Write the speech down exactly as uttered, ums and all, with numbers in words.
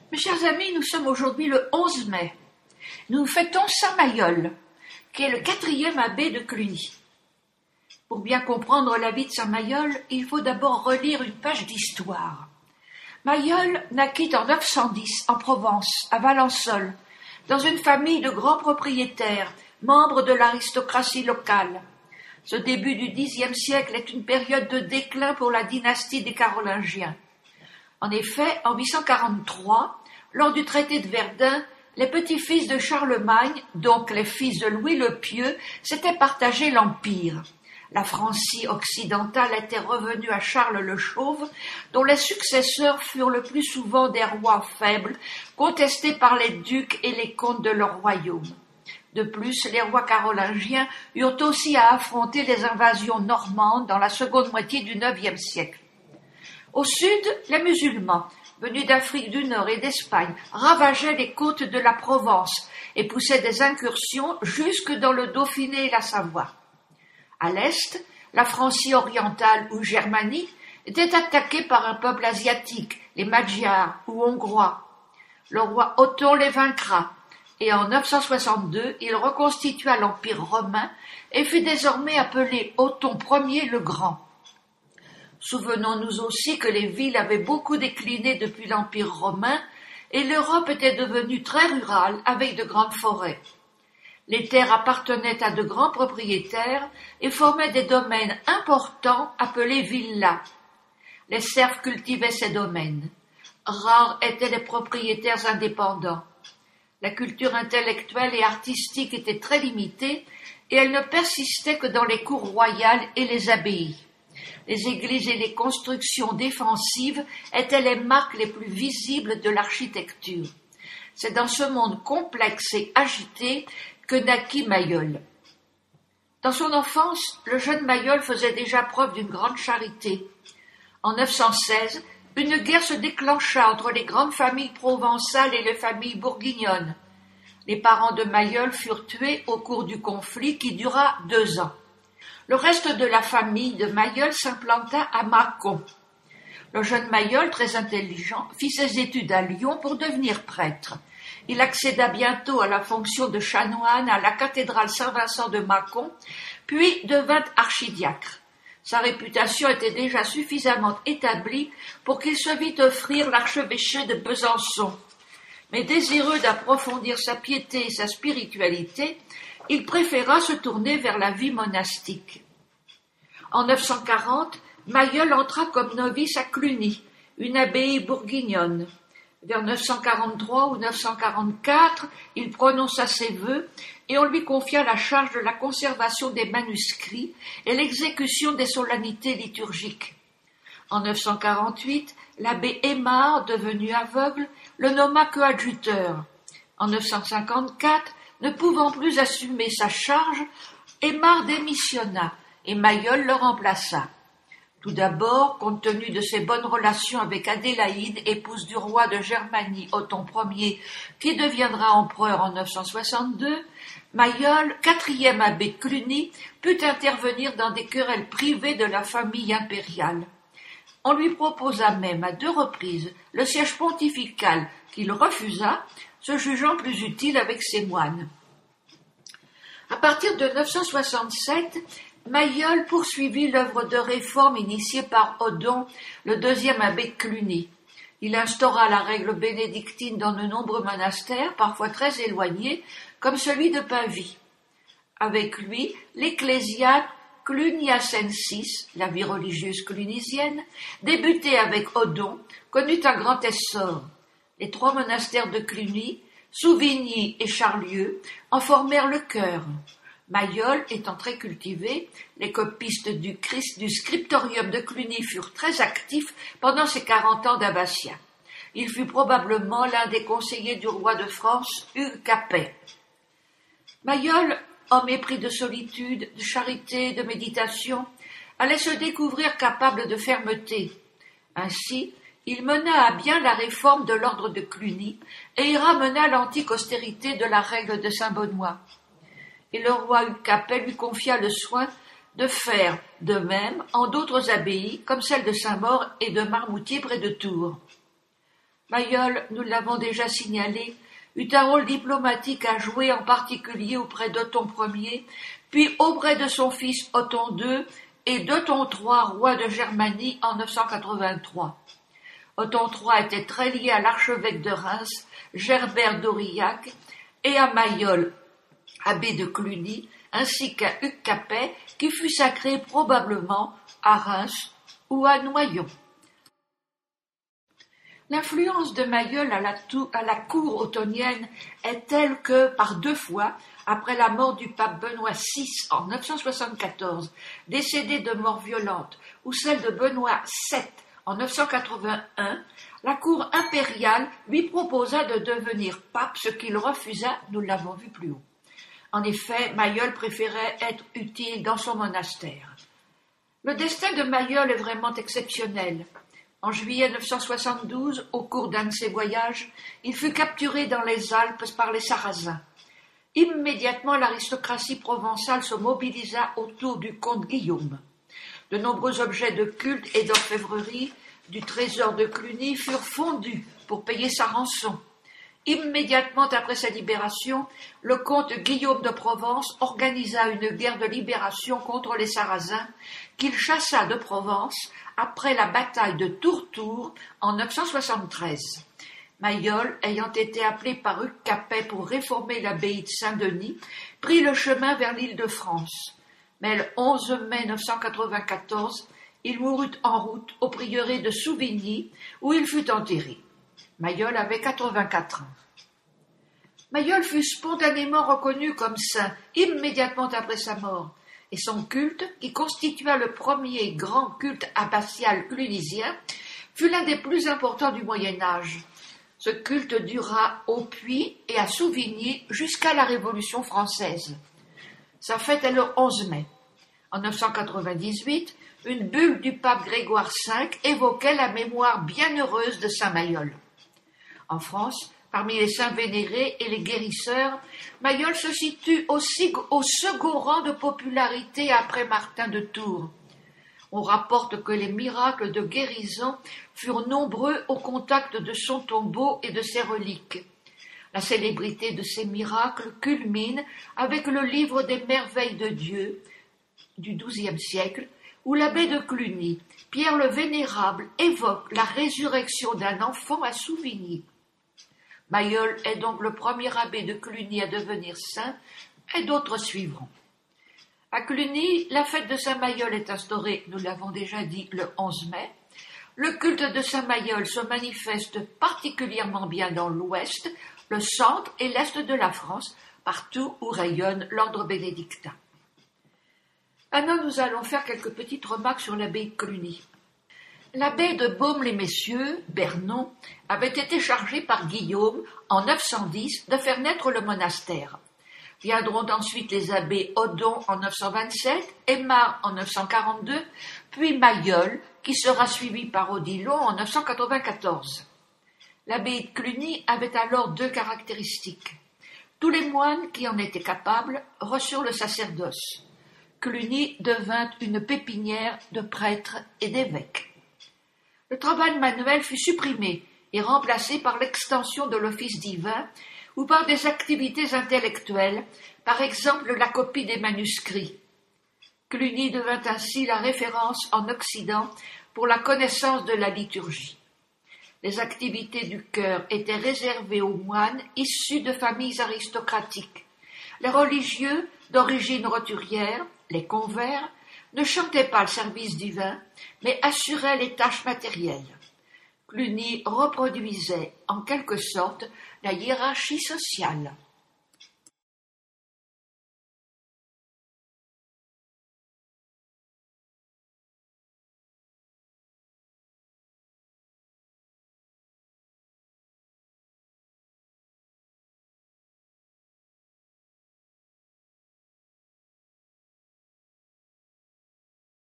Mes chers amis, nous sommes aujourd'hui le onze mai. Nous fêtons Saint Mayol, qui est le quatrième abbé de Cluny. Pour bien comprendre la vie de Saint Mayol, il faut d'abord relire une page d'histoire. Mayol naquit en neuf cent dix en Provence, à Valençol, dans une famille de grands propriétaires, membres de l'aristocratie locale. Ce début du dixième siècle est une période de déclin pour la dynastie des Carolingiens. En effet, en huit cent quarante-trois, lors du traité de Verdun, les petits-fils de Charlemagne, donc les fils de Louis le Pieux, s'étaient partagé l'empire. La Francie occidentale était revenue à Charles le Chauve, dont les successeurs furent le plus souvent des rois faibles, contestés par les ducs et les comtes de leur royaume. De plus, les rois carolingiens eurent aussi à affronter les invasions normandes dans la seconde moitié du neuvième siècle. Au sud, les musulmans, venus d'Afrique du Nord et d'Espagne, ravageaient les côtes de la Provence et poussaient des incursions jusque dans le Dauphiné et la Savoie. À l'est, la Francie orientale ou Germanie était attaquée par un peuple asiatique, les Magyars ou Hongrois. Le roi Othon les vaincra, et en neuf cent soixante-deux, il reconstitua l'Empire romain et fut désormais appelé Othon Ier le Grand. Souvenons-nous aussi que les villes avaient beaucoup décliné depuis l'Empire romain et l'Europe était devenue très rurale avec de grandes forêts. Les terres appartenaient à de grands propriétaires et formaient des domaines importants appelés villas. Les serfs cultivaient ces domaines. Rares étaient les propriétaires indépendants. La culture intellectuelle et artistique était très limitée et elle ne persistait que dans les cours royales et les abbayes. Les églises et les constructions défensives étaient les marques les plus visibles de l'architecture. C'est dans ce monde complexe et agité que naquit Mayol. Dans son enfance, le jeune Mayol faisait déjà preuve d'une grande charité. En neuf cent seize, une guerre se déclencha entre les grandes familles provençales et les familles bourguignonnes. Les parents de Mayol furent tués au cours du conflit qui dura deux ans. Le reste de la famille de Mayol s'implanta à Mâcon. Le jeune Mayol, très intelligent, fit ses études à Lyon pour devenir prêtre. Il accéda bientôt à la fonction de chanoine à la cathédrale Saint-Vincent de Mâcon, puis devint archidiacre. Sa réputation était déjà suffisamment établie pour qu'il se vît offrir l'archevêché de Besançon. Mais désireux d'approfondir sa piété et sa spiritualité, il préféra se tourner vers la vie monastique. En neuf cent quarante, Mayol entra comme novice à Cluny, une abbaye bourguignonne. Vers neuf cent quarante-trois ou neuf cent quarante-quatre, il prononça ses vœux et on lui confia la charge de la conservation des manuscrits et l'exécution des solennités liturgiques. En neuf cent quarante-huit, l'abbé Aymar, devenu aveugle, le nomma coadjuteur. En neuf cent cinquante-quatre, ne pouvant plus assumer sa charge, Aymar démissionna et Mayol le remplaça. Tout d'abord, compte tenu de ses bonnes relations avec Adélaïde, épouse du roi de Germanie Othon Ier, qui deviendra empereur en neuf cent soixante-deux, Mayol, quatrième abbé de Cluny, put intervenir dans des querelles privées de la famille impériale. On lui proposa même à deux reprises le siège pontifical qu'il refusa, se jugeant plus utile avec ses moines. À partir de neuf cent soixante-sept, Mayol poursuivit l'œuvre de réforme initiée par Odon, le deuxième abbé de Cluny. Il instaura la règle bénédictine dans de nombreux monastères, parfois très éloignés, comme celui de Pavie. Avec lui, l'ecclésiate cluniacensis, la vie religieuse clunisienne, débutée avec Odon, connut un grand essor. Les trois monastères de Cluny, Souvigny et Charlieu, en formèrent le cœur. Mayol étant très cultivé, les copistes du, Christ, du scriptorium de Cluny furent très actifs pendant ses quarante ans d'abbatiat. Il fut probablement l'un des conseillers du roi de France, Hugues Capet. Mayol, homme épris de solitude, de charité, de méditation, allait se découvrir capable de fermeté. Ainsi, il mena à bien la réforme de l'ordre de Cluny et y ramena l'antique austérité de la règle de Saint-Benoît. Et le roi Hugues Capet lui confia le soin de faire de même en d'autres abbayes, comme celle de Saint-Maur et de Marmoutier près de Tours. Mayol, nous l'avons déjà signalé, eut un rôle diplomatique à jouer en particulier auprès d'Othon Ier, puis auprès de son fils Othon deux et d'Othon trois, roi de Germanie en neuf cent quatre-vingt-trois. Othon trois était très lié à l'archevêque de Reims, Gerbert d'Aurillac, et à Mayol, abbé de Cluny, ainsi qu'à Hugues Capet, qui fut sacré probablement à Reims ou à Noyon. L'influence de Mayol à la, tou- à la cour ottonienne est telle que, par deux fois, après la mort du pape Benoît six en neuf cent soixante-quatorze, décédé de mort violente, ou celle de Benoît sept en neuf cent quatre-vingt-un, la cour impériale lui proposa de devenir pape, ce qu'il refusa, nous l'avons vu plus haut. En effet, Mayol préférait être utile dans son monastère. Le destin de Mayol est vraiment exceptionnel. En juillet neuf cent soixante-douze, au cours d'un de ses voyages, il fut capturé dans les Alpes par les Sarrasins. Immédiatement, l'aristocratie provençale se mobilisa autour du comte Guillaume. De nombreux objets de culte et d'orfèvrerie du trésor de Cluny furent fondus pour payer sa rançon. Immédiatement après sa libération, le comte Guillaume de Provence organisa une guerre de libération contre les Sarrasins qu'il chassa de Provence après la bataille de Tourtour en neuf cent soixante-treize. Mayol, ayant été appelé par Hugues Capet pour réformer l'abbaye de Saint-Denis, prit le chemin vers l'île de France. Mais le onze mai neuf cent quatre-vingt-quatorze, il mourut en route au prieuré de Souvigny, où il fut enterré. Mayol avait quatre-vingt-quatre ans. Mayol fut spontanément reconnu comme saint immédiatement après sa mort, et son culte, qui constitua le premier grand culte abbatial clunisien, fut l'un des plus importants du Moyen-Âge. Ce culte dura au Puy et à Souvigny jusqu'à la Révolution française. Sa fête est le onze mai. En neuf cent quatre-vingt-dix-huit, une bulle du pape Grégoire cinq évoquait la mémoire bienheureuse de saint Mayol. En France, parmi les saints vénérés et les guérisseurs, Mayol se situe aussi au second rang de popularité après Martin de Tours. On rapporte que les miracles de guérison furent nombreux au contact de son tombeau et de ses reliques. La célébrité de ces miracles culmine avec le livre des merveilles de Dieu du douzième siècle, où l'abbé de Cluny, Pierre le Vénérable, évoque la résurrection d'un enfant à Souvigny. Mayol est donc le premier abbé de Cluny à devenir saint, et d'autres suivront. À Cluny, la fête de Saint-Mayol est instaurée, nous l'avons déjà dit, le onze mai. Le culte de Saint-Mayol se manifeste particulièrement bien dans l'ouest, le centre et l'est de la France, partout où rayonne l'ordre bénédictin. Maintenant, nous allons faire quelques petites remarques sur l'abbaye de Cluny. L'abbé de Baume-les-Messieurs, Bernon, avait été chargé par Guillaume, en neuf cent dix, de faire naître le monastère. Viendront ensuite les abbés Odon en neuf cent vingt-sept, Aymar en neuf cent quarante-deux, puis Mayol, qui sera suivi par Odilon en neuf cent quatre-vingt-quatorze. L'abbaye de Cluny avait alors deux caractéristiques. Tous les moines qui en étaient capables reçurent le sacerdoce. Cluny devint une pépinière de prêtres et d'évêques. Le travail manuel fut supprimé et remplacé par l'extension de l'office divin ou par des activités intellectuelles, par exemple la copie des manuscrits. Cluny devint ainsi la référence en Occident pour la connaissance de la liturgie. Les activités du chœur étaient réservées aux moines issus de familles aristocratiques. Les religieux d'origine roturière, les convers, ne chantaient pas le service divin, mais assuraient les tâches matérielles. Cluny reproduisait, en quelque sorte, la hiérarchie sociale.